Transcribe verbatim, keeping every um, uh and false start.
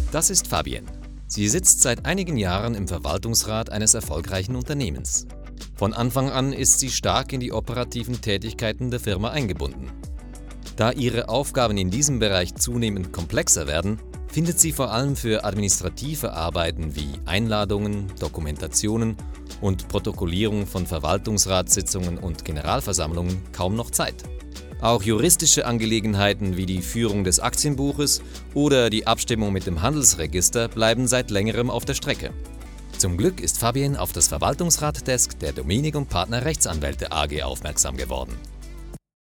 Das ist Fabienne. Sie sitzt seit einigen Jahren im Verwaltungsrat eines erfolgreichen Unternehmens. Von Anfang an ist sie stark in die operativen Tätigkeiten der Firma eingebunden. Da ihre Aufgaben in diesem Bereich zunehmend komplexer werden, findet sie vor allem für administrative Arbeiten wie Einladungen, Dokumentationen und Protokollierung von Verwaltungsratssitzungen und Generalversammlungen kaum noch Zeit. Auch juristische Angelegenheiten wie die Führung des Aktienbuches oder die Abstimmung mit dem Handelsregister bleiben seit längerem auf der Strecke. Zum Glück ist Fabienne auf das Verwaltungsrat-Desk der Dominik und Partner Rechtsanwälte A G aufmerksam geworden.